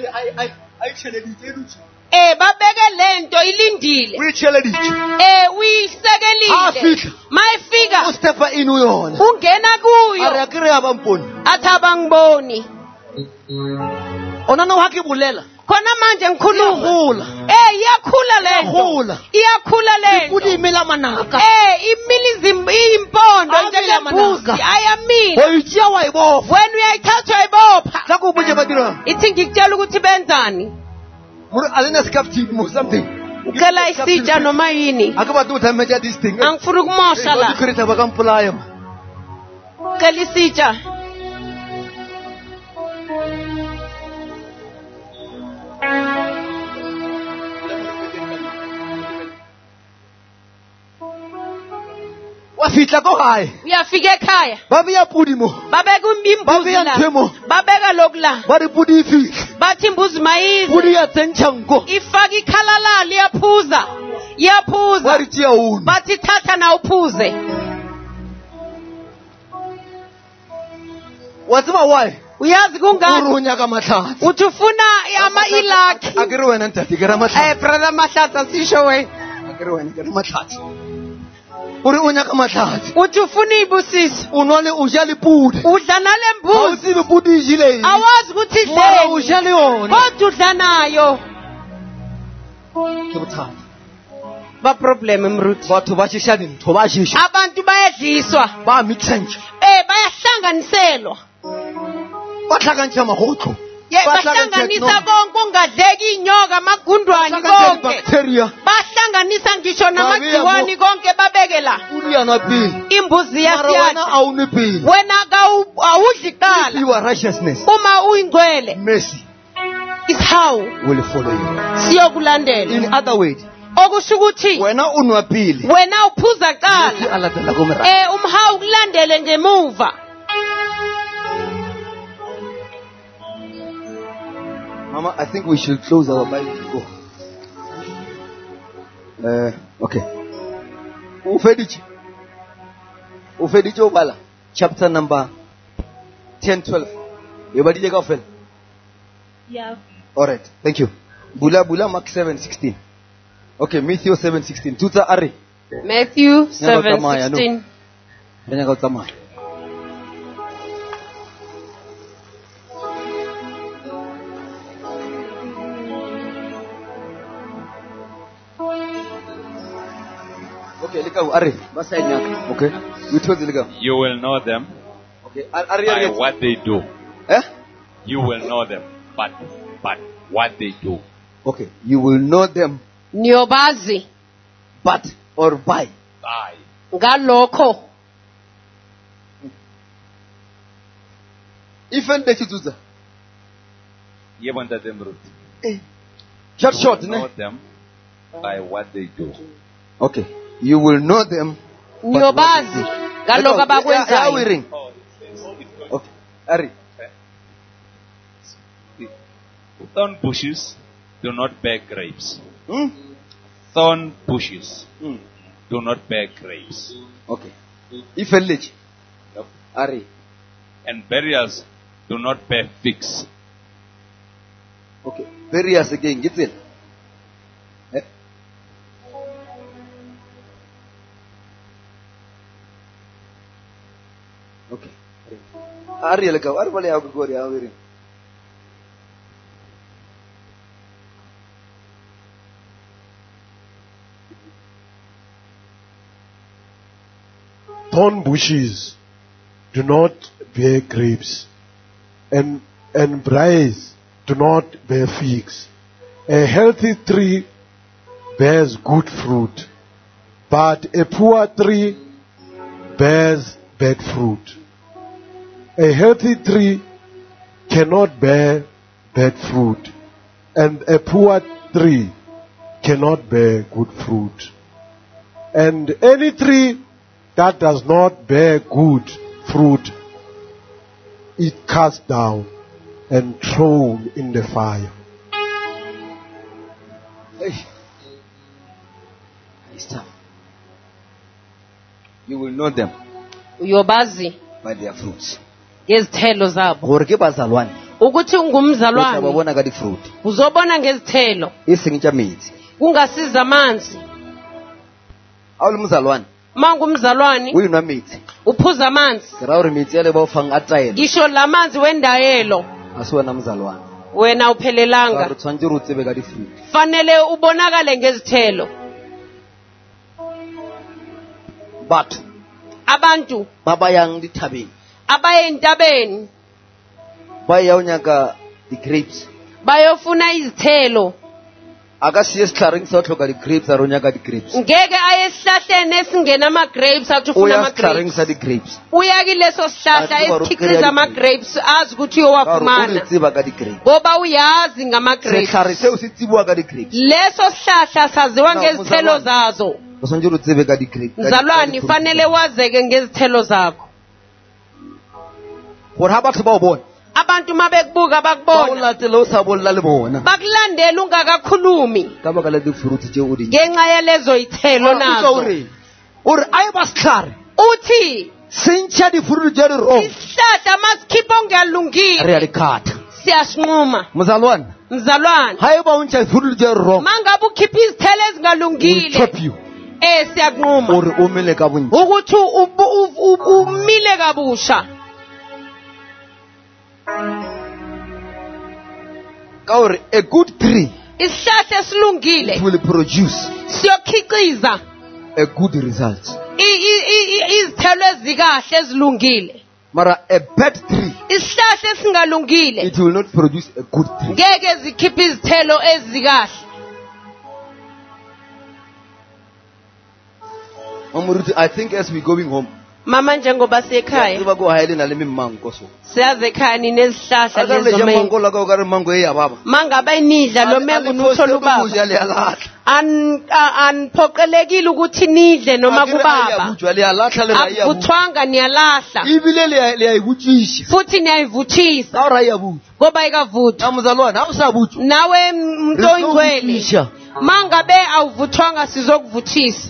Eh babeke lento ilindile. Uyicheledije. Eh uyisekelile. Afika. Mayifika Ustepa in uyona. ungena Are kuyo. akire abamponi. Athi abangiboni. Ona no hakibulela. Khona manje ngikhuluma. Iyahula. Eh iyakhula lento. Iyahula. Iyakhula lento. Kudi imela manaka. Eh imilizim impondo Amila njengembuzi manaka. ayamila. Oyitsiya wayibofa. Wena uyayithatha uyibopha. Zakubunje badira. Ithi ngikutshela ukuthi benzani. Muru alena skafti mo something. Ucela isitsha noma yini. Akaba do time meja this thing. Angifuna ukumosha la. Ukurita bakampulayo. Ucela isitsha. Wafitla ko hayi. Uyafika ekhaya. Babiya pudi mo. Babeka imbuzi Babiya la. nthemo. Babeka lokula. Bari pudi ifi. Bathi imbuzi mayize. Pudi ya tsenchango. Ifaka ikhalala liyaphuza. Iyaphuza. Bari tia unu. Bathi thatha na uphuze. Watsima why? Uyazi kungani? Urunya ka matlhatsi. Uthi ufuna ama ilakhi. Akere wena ntati ke ra matlhatsi. Eh brother Mahlatsi sisho wena. Akere wena ke ra matlhatsi. uri o nyaka matlhatsi uthi ufuna ibusiso o nwa le o ja le pudi udla nale ga o mbuzi tsebe pudi e jeleng awazi ukuthi mara o idleni ja le yona kodwa udla nayo ke bothata ba problem emruthi batho ba shisha dintho ba shisha abantu bayadliswa ba mixentsha eh bayahlanganiselwa ba tlhakantsha magotlo ye bahlanganisa konke ungadleki inyoka amagundwane konke bacteria bahlanganisa ngisho namagciwani konke babeke la uriana pili imbuzi mara wena yasiyadla awuni pili wena kawu- awudli if qala you are righteousness uma uyingcwele mercy is how will follow you siyokulandela in other words okusho ukuthi wena unwa pili wena uphuza Mercy qala alandela komra eh umhawu kulandele ngemuva Mama, I think we should close our Bible to go. Uh, okay. Ufedichi. Ufedichi obala. Chapter number ten, twelve. Everybody take off. Yeah. Alright. Thank you. Bula Bula Mark seven, sixteen. Okay, Matthew seven, sixteen. Tuta Ari. Matthew seven Tamaya, no. sixteen Renya ka tsamaya. Okay, lika Ari. Basa inyaka. Okay. We told you lika. You will know them Okay. Ari by Ari. what they do. Eh? You will know them, but but what they do. Okay. You will know them, niyobazi but or by. By ngalokho Even lechizuza. Yebo ntate Mruti. Eh. Short short, You will know ne? them by what they do. Okay. You will know them. but niyobazi what ngalokho they do. Yeah, yeah, abakwenzayo we ring. Oh, it says it- Okay. Ari. Thorn bushes do not bear grapes. Hmm? Thorn bushes Hmm. do not bear grapes. Okay. Even lech. Yep. Ari. And barriers do not bear figs. Okay. Various again. Get it. Eh? Okay. Ari leka. Ari bale ako gori ako ring. Thorn bushes do not bear grapes, and, and briars do not bear figs. A healthy tree bears good fruit, but a poor tree bears bad fruit. A healthy tree cannot bear bad fruit, and a poor tree cannot bear good fruit. And any tree that does not bear good fruit is cast down and thrown in the fire. Hey. It's tough. You will know them uyobazi by their fruits. ngezithelo zabo Gore ke bazalwane. ukuthi O tla ba ungumzalwane bona ka di-fruit. uzobona ngezithelo E seng tša metsi. kungasiza amanzi Ha o le mozalwane, uma ngumzalwane o enwa metsi. uphuza amanzi Ke raya gore metsi a le ba o fang a taelo. ngisho la manzi wendayelo A se wena mozalwane. wena Ka uphelelanga re tshwanetse re o tsebe ka di-fruit. fanele ubonakale ngezithelo Batho abantu ba ba yang dithabeng abaye entabeni ba ya o nyaka di-grapes. bayofuna izithelo A ka se ye setlhareng sa o tlhoka di-grapes a re o nyaka di-grapes. ngeke aye esihlahleni esingena ama-grapes athi O ufuna ya setlhareng ama-grapes sa di-grapes. uya kileso sihlahla Athi baro esikhiqiza ukriya ama-grapes azi ukuthi Ka gore o uyowafumana di tseba ka di-grapes. ngoba uyazi ngama-grapes Setlhare seo se tsibiwa ka di-grapes. leso sihlahla saziwa No, ngezithelo mzalwane. zazo O tshwanetse re o tsebe ka di-grapes. ka di- ka mzalwane di-fruit. fanele wazeke ngezithelo zakho Gore ha batho ba o bona abantu uma bekubuka ba o bakubona latele o sa bolla le bona bakulandela ungakakhulumi ka baka la di-fruit tseo o di ngenxa yalezo yithelo Utswa nazo o reng? O re a e ba setlhare uthi se ntšha di-fruit tša di-wrong isihlahla masikhipha re ongalungile ya di khatha. siyasinquma Mozalwane, mzalwane ha e ba o ntšha di-fruit tša di-wrong mangabe ukhipha izithelo we ezingalungile chop you. eh siyakunquma gore o mele ka bontsi ukuthi ubu- u- u- umile kabusha ka gore a good tree isihlahla esilungile will produce siyokhiqiza a good result. i- i- i- i- izithelo ezikahle ezilungile Mara a bad tree, isihlahla esingalungile it will not produce a good tree. ngeke zikhiphe izithelo ezikahle Mamuruti, I think as we going home, mama njengoba siyekhaya siba go hayele na le mimango so. siyaze ekhaya ninezihlahla Aka le lezo ja mengo mango la ka o ka re mango e ya baba. mangabe nidla lo mengo nuthola ubaba le alatla. An- a- aniphoqelekile ukuthi nidle noma kubaba Bujwa le alatla le ra ya bu. akuvuthwanga niyalahla Ibile le le ayibutshisha. futhi niyayivuthisa Ka ora ya bu. ngoba ikavuthwa Na muzalwane, awusabutshu. nawe mntu oyingcwele mangabe awuvuthwanga sizokuvuthisa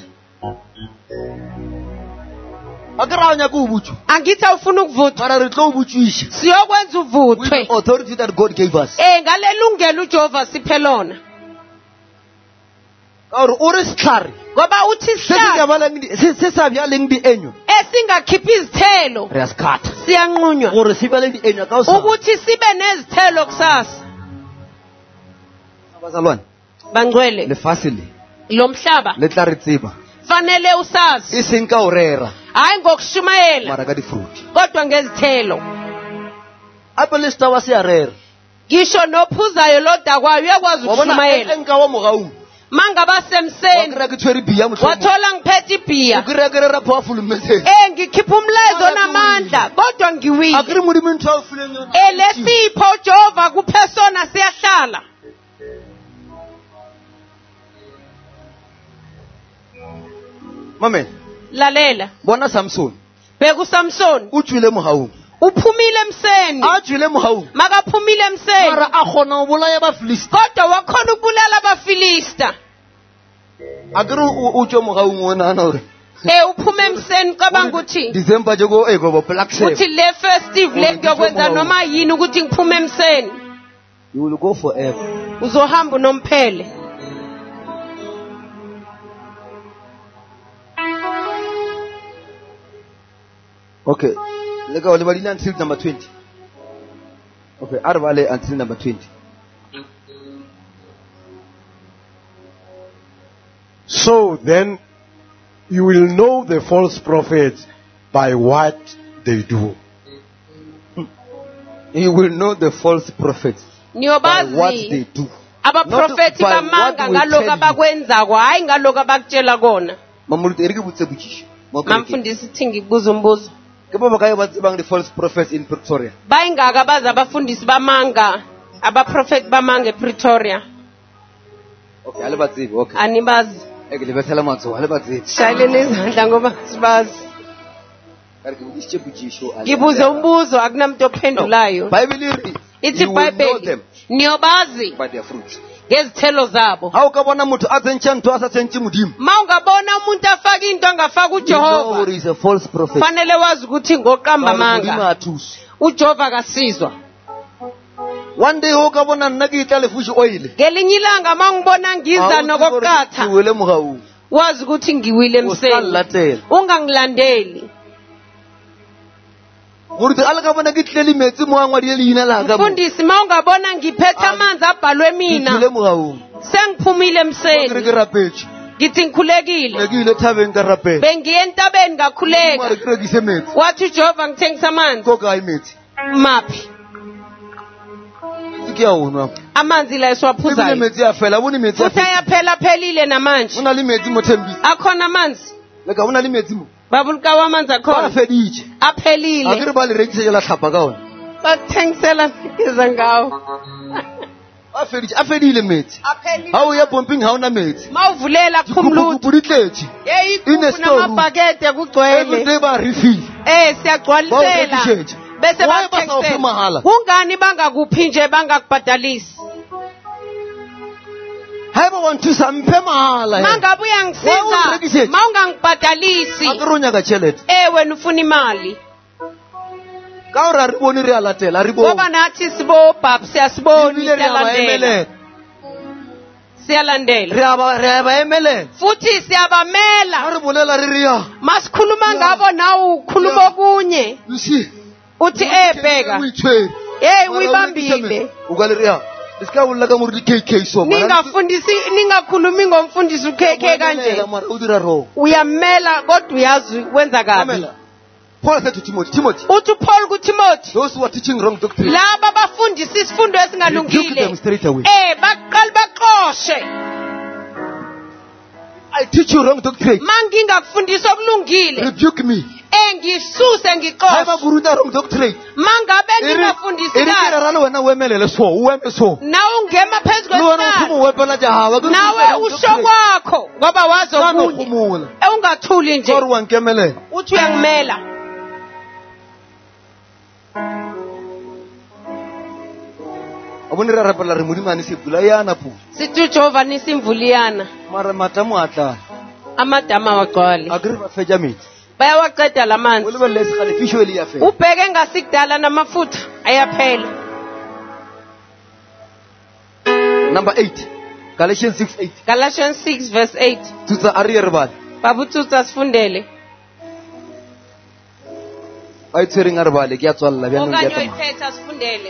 Akaranya ku butshu. angithi awufuna ukuvuthwa Mara re tlo butshwisha. siyokwenza With uvuthwe the authority that God gave us. eh ngalelungelo uJehova siphe lona Ka gore o re setlhare. ngoba uthi Se se isihlahla jabalang di se se sa byaleng di enyo. esingakhiphi izithelo Re a skata. siyanqunywa Gore se byaleng di enyo ka o sa. ukuthi sibe nezithelo kusasa Bazalwane, bangcwele le fasile. lo mhlaba Le tla re tseba. fanele usazi E seng ka o rera. hayi ngokushumayela Mara ka di fruit. kodwa ngezithelo Apple star wa se ya rera. ngisho nophuzayo lodakwayo uyakwazi Wa bona ukushumayela enka wa mogaung. mangaba Wa semseni kra ke tshwere bia motlho. wathola ngiphethe ibhiya O kra ke re ra powerful message. eh ngikhipha umlayezo namandla kodwa ngiwile Akere modimo ntho a o fileng yona. eh lesipho Jehova kuphe sona siyahlala Mamen, lalela bona Samson. beku Samson O tswile mogaung. uphumile emseni A tswile mogaung. makaphumile emseni Mara a gona o bolaya ba Philistine. kodwa wakhona ukubulala abafilista Akere o tswe mogaung o nana hore. eh uphume emseni cabanga ukuthi December je go e go black ukuthi sheep. le festive le Oh, ngiyokwenza ngiphume noma yini ukuthi ngiphume emseni You will go forever. uzohamba unomphele Okay. Lega o le badile until number twenty. Okay, arvale until number twenty. So then you will know the false prophets by what they do. You will know the false prophets by what they niyobazi do. abaprofethi Not by bamanga what we ngaloko tell you. abakwenzako hayi ngaloko abakutshela kona Mamuruti erike butse butšhiši. Mo kerekeng. mamfundisi ithi ngikubuza umbuzo Ke ba bakae ba tsebang the false prophets in Pretoria? bayingaka abazi abafundisi bamanga abaprofethi bamanga ePretoria Okay, ale ba tsebe. Okay. anibazi Eke le bethela matsoho, ale ba tsebe. shayeleni izandla ngoba sibazi Ka re ke bodisitše potšišo, ale- ngibuze umbuzo akunamuntu ophendulayo Bible e re, ithi you will know ibhayibheli them niyobazi by their fruits. ngezithelo zabo Ha o ka bona motho a tsentšha ntho a sa tsentše modimo, ma ungabona umuntu afaka into angafaka you know uJehova gore is a false prophet. fanele wazi ukuthi ngoqamba Ka gore Modimo amanga a thusa. uJehova kasizwa One day ho ka bona nna ke itla lefushi oil. ngelinye ilanga ma ngibona ngiza nokoqatha Ke wele mogaung. wazi ukuthi ngiwile O ska emseni nlatela. ungangilandeli Gore a le ka bona ke tlile le metsi mo a ngwadile leina la ka mo. mfundisi ma ungabona ngiphethe amanzi abhalwe Ke mina tlile mogaung. sengiphumile Ke re ke emseni rapetše. ngithi Ne ngikhulekile ke ile thabeng ka rapela. bengiye entabeni Mara ngakhuleka ke rekise metsi. wathi uJehova ngithengisa amanzi Ko kae metsi? maphi Ke a onwa. amanzi la Ebile esiwaphuzayo metsi a fela, bone metsi a futhi fela. ayaphela phelile namanje Ho na le metsi mo Thembisa. akhona amanzi Le ka ho na le metsi mo. babuluka wamanzi Ba akhona feditše. A ke aphelile re ba le rekise la tlhapa ka ona. bakuthengisela iza ngawo A feditše, a fedile metsi. aphelile Ha o ya pumping ha ona metsi. mawuvulela khumluthi Dikupukupu di tletse. yeyi In a ipuphu storeroom. namabhakede Every kugcwele day ba refill. eh Ba o siyagcwalisela rekisetse. bese Why ba sa o fe bakuthengisela mahala? kungani bangakuphi nje bangakubhadalisi Ha eba wa nthusa mphe mahala. he. mangabe Why uyangisiza ungirekisetse? ma ungangibhadalisi A ke re o nyaka tšhelete. eh wena ufuna imali Ka gore a re bone re a latela, a re bone. ngoba nathi sibobhab siyasibona Ebile re a ba italandela emelela. siyalandela Re a ba re a ba emelela. futhi Ha siyabamela re bolela re re ya. masikhuluma ngabo nawe ukhuluma okunye You see? uthi eh bheka O itshwere. hey Mara o uyibambile lekisa me. O ka le re ya. Le ska bolla ka moriti K K so. mara- ningafundisi ningakhulumi ngomfundisi uKK kanje Mara o dira wrong. uyamela kodwa uyazi wenza kabi Amela. Paul said to Timothy, Timothy, uthi Paul kuTimothy those who are teaching wrong doctrine, laba bafundisa isifundo rebuke them esingalungile straight away. eh baqala baxoshe I teach you wrong doctrine. mangingakufundisa okulungile Rebuke me. eh ngisuse Haeba ngixoshe buruta wrong doctrine. mangabe Eri ningafundisi eri kahle kira ralo wena uemelele so, ueme so. nawe ungema phezulu Lo wena kwesithathu ukhumu uepela jahawa. nawe usho kwakho ngoba wazi Nano okunye ukhumula. Eh, ungathuli nje Sorry wankemelela. uthi uyangimela Abone re rapela re modimane se pula yana pu. sithi uJehova nisimvuliyana Mara matamu atla. amadama awagcwale Agri ba fetja metsi. bayawaqeda O lamanzi le belle se gale fisho ele ya fe. ubheke ngasikudala namafutha ayaphela Number eight. Galatians six eight. Galatians six verse eight Tutsa ari re bana. babutsutsa sifundele Ba itshwereng a re bale ke a tswalla bja nong ke a okanye tsamaya. uyiphetha sifundele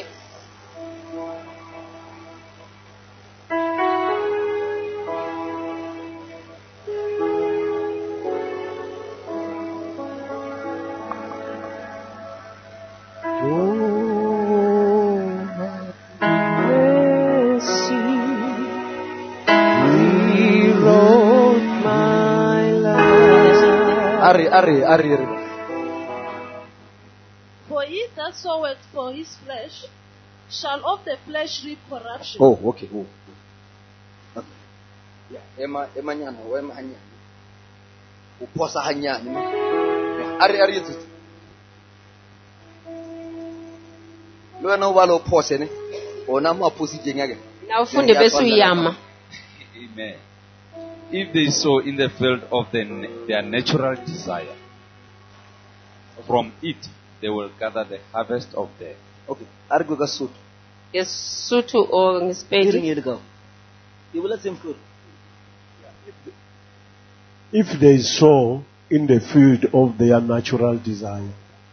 Ari ari ari ari. For he that soweth for his flesh shall of the flesh reap corruption. Oh, okay. Oh. Okay. Yeah, ema ema nyana, o ema hanyane. O posa hanyane. Yeah, ari ari yetsu. Lo wena o ba lo pose ne. Ona mo aposi jenga ke. na ufunde bese uyama Amen. If they sow in the field of the, their natural desire, from it they will gather the harvest of the. Okay. Ari go ka suit. ngesuthu o Iring ngesipedi yele ka. Ke bola semfuru. If they sow in the field of their natural desire,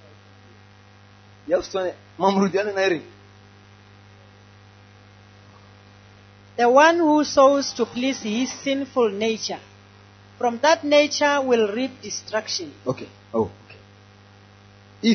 Ya usone mamrudi ana na iring. The one who sows to please his sinful nature, from that nature will reap destruction. Okay. Oh, okay. If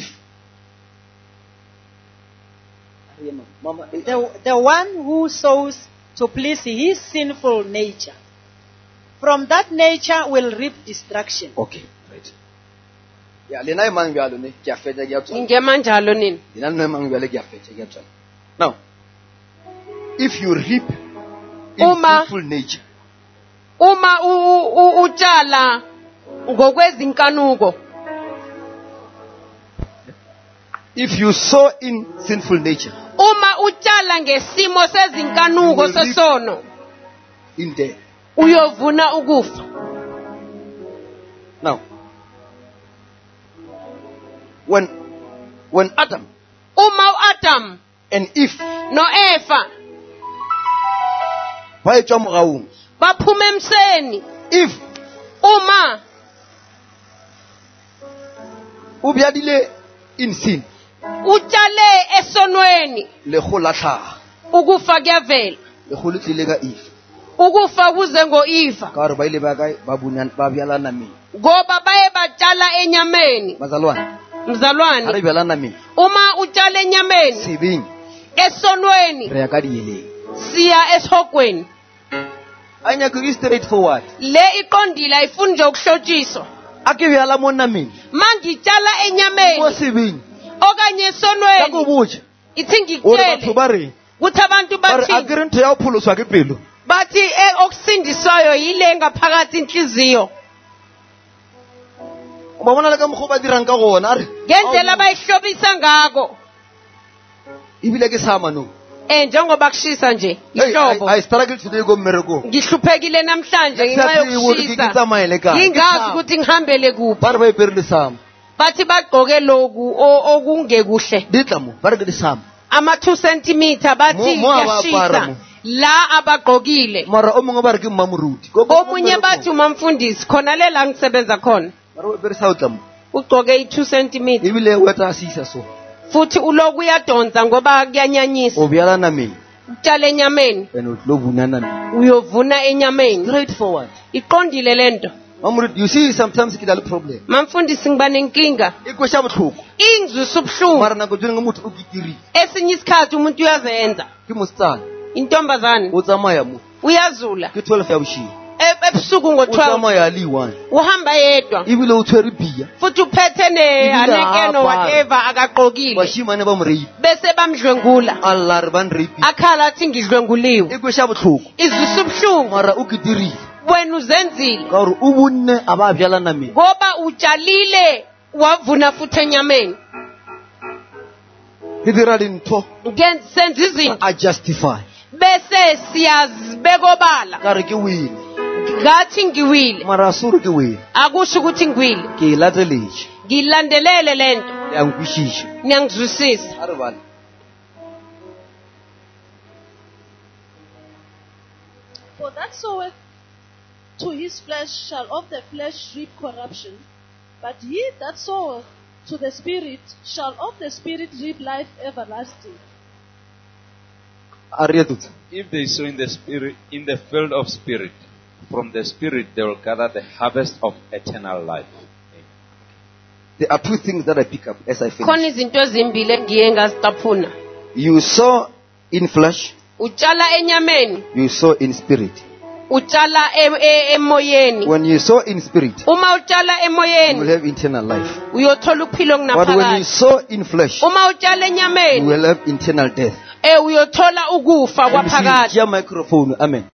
Ari mama, mama eh, The, the one who sows to please his sinful nature, from that nature will reap destruction. okay, right. Ya lena emang bjalo ne ke a fetsa ke a tswalla. ingema njalo nini Lena no emang bjalo ke a fetsa ke a tswalla. Now, if you reap in Uma- sinful nature, uma u- u- u- utshala ngokwezinkanuko if you sow in sinful nature, uma utshala ngesimo sezinkanuko You will reap- sesono in there. uyovuna ukufa Now, when when Adam uma uAdam and Eve noEva ba etswa moraong, baphuma emseni if uma o bjadile in sin, utshale esonweni le go latlhaga, ukufa kuyavela le go le tlile ka Eve. ukufa kuze ngoEva Ka gore ba ile ba kae ba bunyana ba bjalana meng. ngoba baye batshala enyameni Bazalwane, ha re mzalwane bjalana meng, uma utshala enyameni sebeng esonweni re ya ka dieleng. siya esihogweni A nyako ke straightforward. le iqondile ayifuni nje ukuhlotshiswa A ke bjala mo nameng, mangitshala mo enyameni sebeng, okanye ka ko esonweni botja. ithi Ore batho ngikutshele ba reng? ukuthi abantu Ba re a bathi ke re ntho ya ho pholoswa ke pelo. bathi eh, okusindiswayo yile ngaphakathi inhliziyo O ba bona le ka mokgwa o ba dirang ka gona, a re ngendlela abayihlobisa ngako ebile ke sama no. eh njengoba kushisa nje Hey, ihlobo I, I struggle today go mmerekong. ngihluphekile namhlanje ngenxa Ngisathi ukuthi ke yokushisa tsamaele kae. ngingazi ukuthi ngihambele kuphi Ba re ba iperile sama. bathi bagqoke loku o- okungekuhle Di tla mo, ba re ke di sama. ama two centimeter bathi Mo- mo aba apara kuyashisa mo. la abagqokile mara o mongwe ba re ke mmamoruti omunye bathi umamfundisi khona le la ngisebenza khona mara o berisa o tla mo ugcoke i-two centimeter ebile o eta sisa so futhi uloku uyadonsa ngoba kuyanyanyisa o byala nameng utshale enyameni and o tlo buna nameng uyovuna enyameni straight forward iqondile lento mmamoruti you see sometimes ke da le problem mamfundisi ngiba nenkinga e kwesha botlhoko ingizwisa ubuhlungu mara nako tse ngwe motho o kitirile esinye isikhathi umuntu uyazenza ke mosetsana intombazane o tsamaya mo uyazula ke twelve ya boshii e- ebusuku o ngo-twelve tsamaya le one uhamba yedwa ebile o tshwere bia futhi uphethe ne-anekeno hapa. whatever akaqokile bashimane ba mo reipa bese bamdlwengula alla re ba nreipi akhala athi ngidlwenguliwe e kwesha botlhoko izwisa ubuhlungu mara o kidirile wena uzenzile ka gore o bonne a ba byala nameng ngoba utshalile wavuna futhi enyameni ke dira dintho Ngen- senza izinto a justify bese siyazibekobala ka re ke wile ngathi ngiwile mara sure ke wile akusho ukuthi ngiwile ke e lateletse ngilandelele lento ya nkwishisha niyangizwisisa a re bana For that soweth to his flesh shall of the flesh reap corruption, but he that soweth to the Spirit shall of the Spirit reap life everlasting. a re etotse If they sow in the spirit, in the field of spirit, from the spirit they will gather the harvest of eternal life. there are two things that I pick up as I khona finish. izinto ezimbili engiye ngazitaphuna You sow in flesh, utshala enyameni you sow in spirit. utshala e- e- emoyeni When you sow in spirit, uma utshala you will emoyeni have eternal life. uyothola ukuphila But when you okunaphakade sow in flesh, uma utshala you enyameni will have eternal death. eh uyothola ukufa M C, kwaphakade kia microphone. Amen.